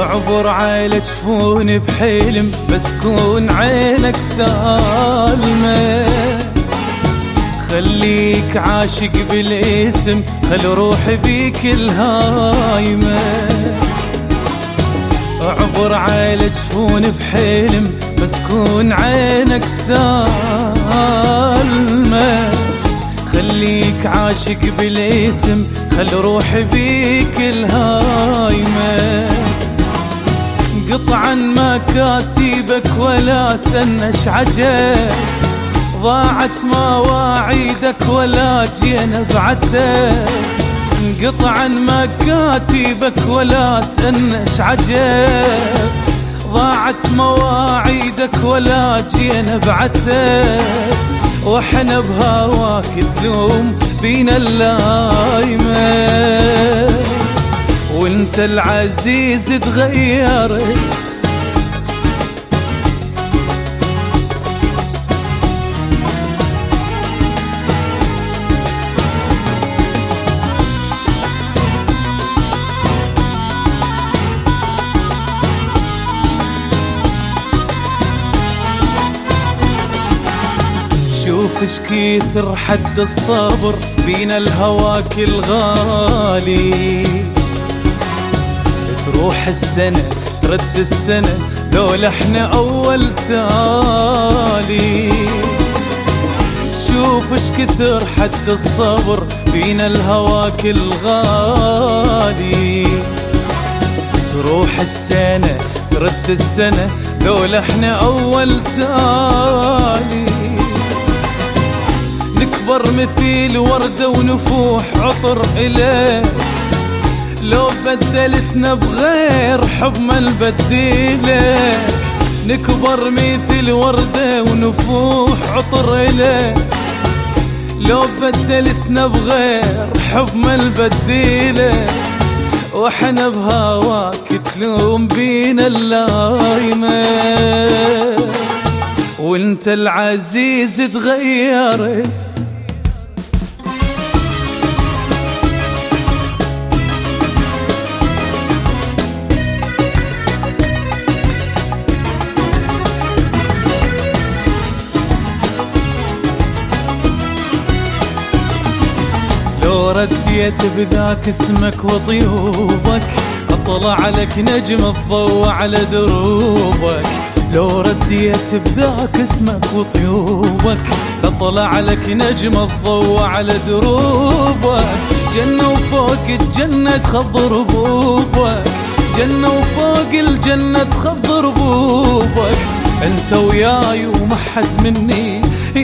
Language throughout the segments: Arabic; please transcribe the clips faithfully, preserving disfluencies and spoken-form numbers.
اعبر على جفوني بحلم بس كون عينك سالمة، خليك عاشق بالاسم خل روحي بيك الهايمة. اعبر على جفوني بحلم بس كون عينك سالمة، خليك عاشق بالاسم خل روحي بيك الهايمة. قطعا ما كاتبك ولا سنش عجب، ضاعت مواعيدك ولا جينا بعتب. قطعا ما كاتبك ولا سنش عجب، ضاعت مواعيدك ولا جينا بعتب. واحنا بهواك تلوم بينا اللايمة، وانت العزيز تغيرت. شوف اش كثر حد الصبر بينا الهواك الغالي. تروح السنة ترد السنة لولا احنا اول تالي. شوف اش كثر حد الصبر بينا الهواك الغالي. تروح السنة ترد السنة لولا احنا اول تالي. نكبر مثيل وردة ونفوح عطر إليك، لو بدلتنا بغير حب ما نبدلك. نكبر مثل وردة ونفوح عطر إليك، لو بدلتنا بغير حب ما نبدلك. وحنا بهواك تلوم بينا اللايمة، وانت العزيز تغيرت. لو رديت بذاك اسمك وطيوبك، اطلع لك نجم الضوء على دروبك. لو رديت بذاك اسمك وطيوبك، اطلع لك نجم الضوء على دروبك. جنة وفوق الجنة تخضر ربوبك، جنة وفوق الجنة تخضر ربوبك. انت وياي ومحد مني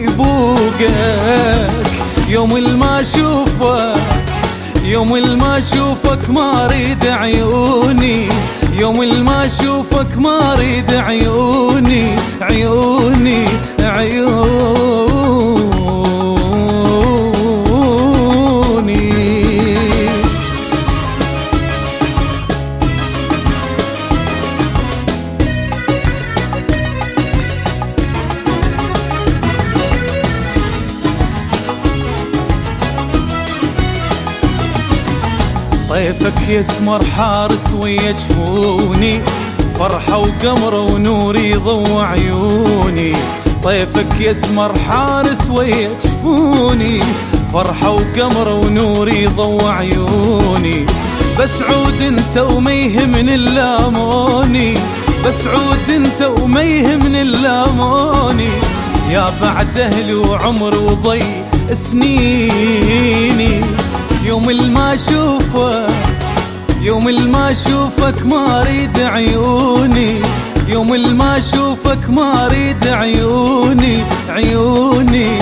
يبوقك، يوم الما اشوفك يوم الما اشوفك ما اريد عيوني. يوم الما اشوفك ما اريد عيوني عيوني عيوني. طيفك يسمر حارس ويا جفوني، فرحة وقمر ونوري ضوى عيوني. طيفك يسمر حارس ويا جفوني، فرحة وقمر ونوري ضوى عيوني. بس عود انت وما يهمني اللاموني، بس عود انت وما يهمني اللاموني. يا بعد اهلي وعمر وضي سنيني، يوم الما اشوفك يوم الما اشوفك ما اريد عيوني. يوم الما اشوفك ما اريد عيوني عيوني